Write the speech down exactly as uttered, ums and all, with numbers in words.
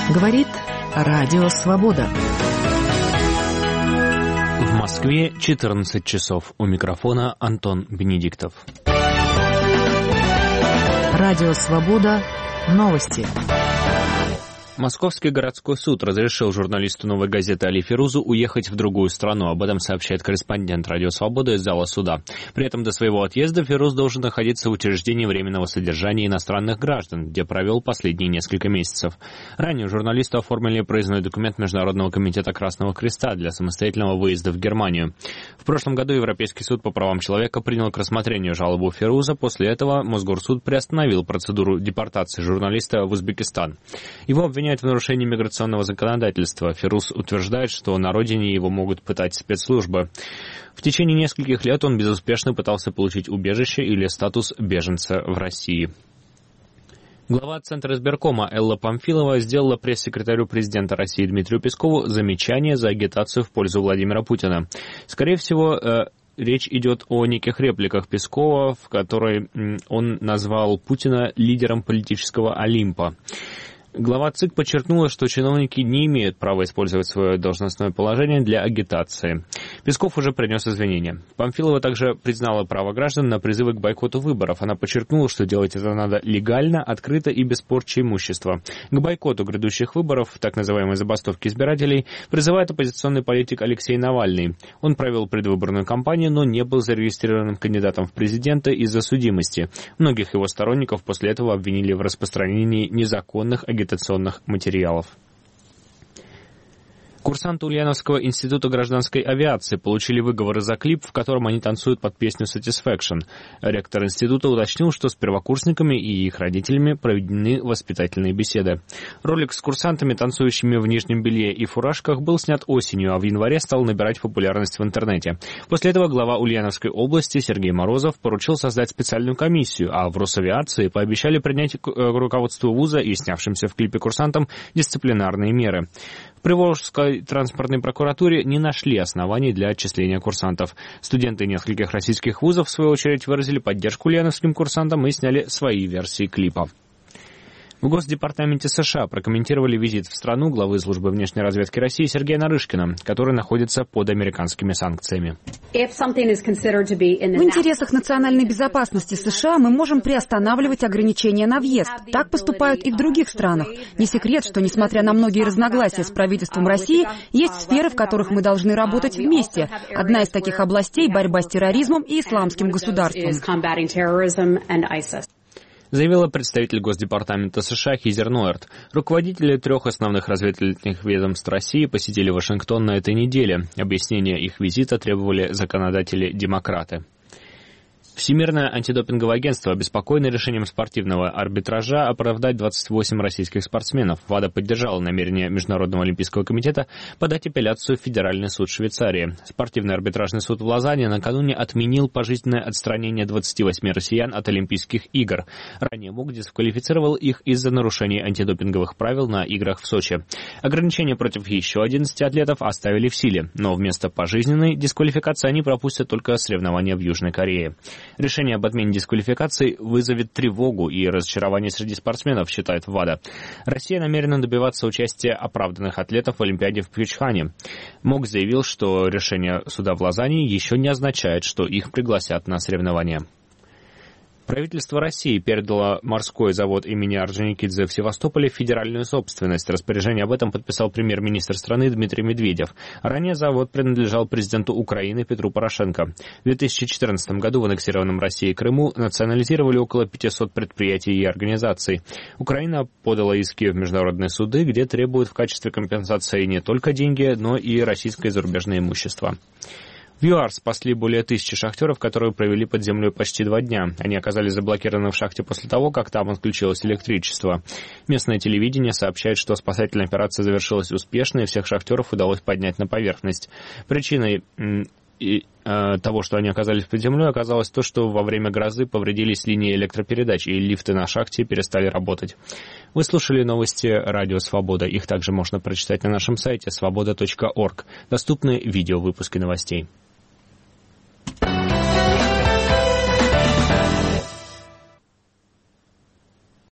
Говорит Радио Свобода. В Москве четырнадцать часов. У микрофона Антон Бенедиктов. Радио Свобода. Новости. Московский городской суд разрешил журналисту «Новой газеты» Али Фирузу уехать в другую страну. Об этом сообщает корреспондент «Радио Свобода» из зала суда. При этом до своего отъезда Фируз должен находиться в учреждении временного содержания иностранных граждан, где провел последние несколько месяцев. Ранее журналисту оформили проездной документ Международного комитета Красного Креста для самостоятельного выезда в Германию. В прошлом году Европейский суд по правам человека принял к рассмотрению жалобу Фируза. После этого Мосгорсуд приостановил процедуру депортации журналиста в Узбекистан. Его обвиняют в нарушении миграционного законодательства. Фируз утверждает, что на родине его могут пытать спецслужбы. В течение нескольких лет он безуспешно пытался получить убежище или статус беженца в России. Глава Центра избиркома Элла Памфилова сделала пресс-секретарю президента России Дмитрию Пескову замечание за агитацию в пользу Владимира Путина. Скорее всего, э, речь идет о неких репликах Пескова, в которой он назвал Путина лидером политического Олимпа. Глава ЦИК подчеркнула, что чиновники не имеют права использовать свое должностное положение для агитации. Песков уже принес извинения. Памфилова также признала право граждан на призывы к бойкоту выборов. Она подчеркнула, что делать это надо легально, открыто и без порчи имущества. К бойкоту грядущих выборов, так называемой забастовки избирателей, призывает оппозиционный политик Алексей Навальный. Он провел предвыборную кампанию, но не был зарегистрированным кандидатом в президенты из-за судимости. Многих его сторонников после этого обвинили в распространении незаконных агитационных агитационных материалов. Курсанты Ульяновского института гражданской авиации получили выговоры за клип, в котором они танцуют под песню «Satisfaction». Ректор института уточнил, что с первокурсниками и их родителями проведены воспитательные беседы. Ролик с курсантами, танцующими в нижнем белье и фуражках, был снят осенью, а в январе стал набирать популярность в интернете. После этого глава Ульяновской области Сергей Морозов поручил создать специальную комиссию, а в Росавиации пообещали принять к руководству вуза и снявшимся в клипе курсантам дисциплинарные меры. В Приволжской транспортной прокуратуре не нашли оснований для отчисления курсантов. Студенты нескольких российских вузов, в свою очередь, выразили поддержку ульяновским курсантам и сняли свои версии клипа. В Госдепартаменте США прокомментировали визит в страну главы службы внешней разведки России Сергея Нарышкина, который находится под американскими санкциями. В интересах национальной безопасности США мы можем приостанавливать ограничения на въезд. Так поступают и в других странах. Не секрет, что, несмотря на многие разногласия с правительством России, есть сферы, в которых мы должны работать вместе. Одна из таких областей – борьба с терроризмом и исламским государством. Заявила представитель Госдепартамента США Хизер Нойерт. Руководители трех основных разведывательных ведомств России посетили Вашингтон на этой неделе. Объяснения их визита требовали законодатели-демократы. Всемирное антидопинговое агентство обеспокоено решением спортивного арбитража оправдать двадцать восемь российских спортсменов. ВАДА поддержала намерение Международного олимпийского комитета подать апелляцию в Федеральный суд Швейцарии. Спортивный арбитражный суд в Лозанне накануне отменил пожизненное отстранение двадцати восьми россиян от Олимпийских игр. Ранее МОК дисквалифицировал их из-за нарушений антидопинговых правил на играх в Сочи. Ограничения против еще одиннадцати атлетов оставили в силе, но вместо пожизненной дисквалификации они пропустят только соревнования в Южной Корее. Решение об отмене дисквалификации вызовет тревогу и разочарование среди спортсменов, считает ВАДА. Россия намерена добиваться участия оправданных атлетов в Олимпиаде в Пхьончхане. МОК заявил, что решение суда в Лозанне еще не означает, что их пригласят на соревнования. Правительство России передало морской завод имени Орджоникидзе в Севастополе в федеральную собственность. Распоряжение об этом подписал премьер-министр страны Дмитрий Медведев. Ранее завод принадлежал президенту Украины Петру Порошенко. В две тысячи четырнадцатом году в аннексированном Россией Крыму национализировали около пятисот предприятий и организаций. Украина подала иски в международные суды, где требуют в качестве компенсации не только деньги, но и российское и зарубежное имущество. В ЮАР спасли более тысячи шахтеров, которые провели под землей почти два дня. Они оказались заблокированы в шахте после того, как там отключилось электричество. Местное телевидение сообщает, что спасательная операция завершилась успешно, и всех шахтеров удалось поднять на поверхность. Причиной и, э, того, что они оказались под землей, оказалось то, что во время грозы повредились линии электропередач, и лифты на шахте перестали работать. Вы слушали новости Радио Свобода. Их также можно прочитать на нашем сайте свобода точка орг. Доступны видеовыпуски новостей.